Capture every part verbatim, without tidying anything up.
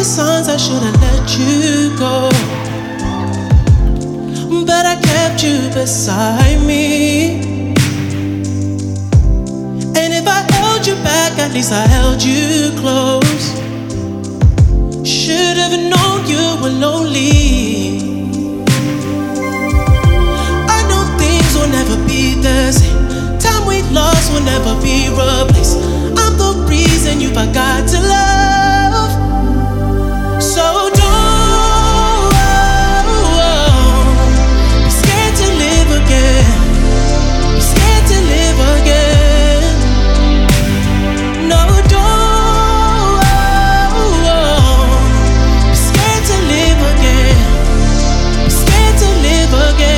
signs I should've let you go, but I kept you beside me. And if I held you back, at least I held you close. Should've known you were lonely. I know things will never be the same. Time we lost will never be replaced. I'm the reason you forgot to love. So don't be scared to live again. Be scared to live again. No, don't be scared to live again. Be scared to live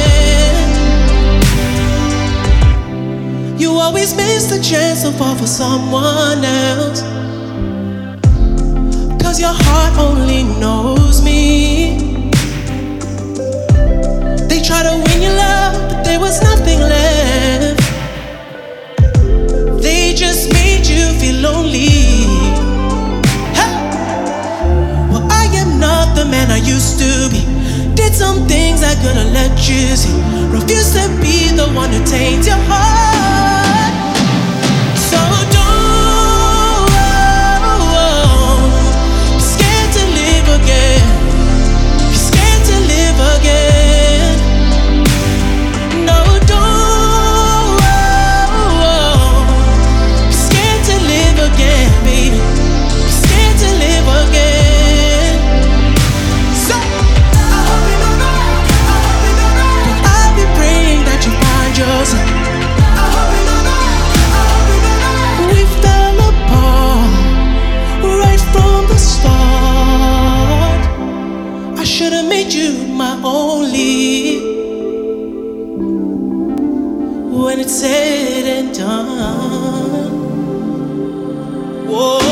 again. You always miss the chance to fall for someone else, 'cause your heart only knows me. They try to win your love, but there was nothing left. They just made you feel lonely. Hey! Well, I am not the man I used to be. Did some things I couldn't let you see. Refused to be the one to taint your heart. So don't be scared to live again. Be scared to live again. No, don't be scared to live again, baby. Be scared to live again. So I hope you don't know. I hope you don't know. I'll be praying that you find yourself. I hope you don't know. I hope you don't know. We fell apart right from the start. I should've made you my only. When it's said and done, whoa.